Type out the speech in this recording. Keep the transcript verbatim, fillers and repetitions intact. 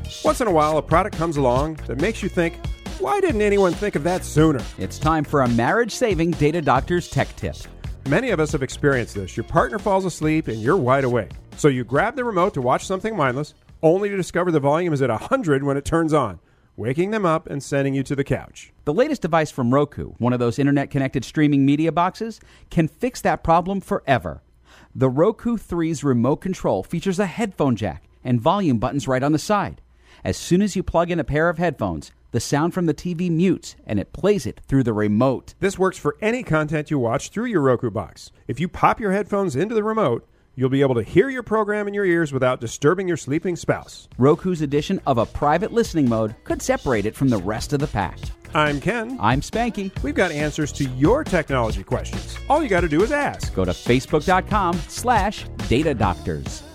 Once in a while, a product comes along that makes you think, why didn't anyone think of that sooner? It's time for a marriage-saving Data Doctor's tech tip. Many of us have experienced this. Your partner falls asleep and you're wide awake. So you grab the remote to watch something mindless, only to discover the volume is at one hundred when it turns on, waking them up and sending you to the couch. The latest device from Roku, one of those internet-connected streaming media boxes, can fix that problem forever. The Roku three's remote control features a headphone jack and volume buttons right on the side. As soon as you plug in a pair of headphones, the sound from the T V mutes and it plays it through the remote. This works for any content you watch through your Roku box. If you pop your headphones into the remote, you'll be able to hear your program in your ears without disturbing your sleeping spouse. Roku's addition of a private listening mode could separate it from the rest of the pack. I'm Ken. I'm Spanky. We've got answers to your technology questions. All you got to do is ask. Go to facebook.com slash Data Doctors.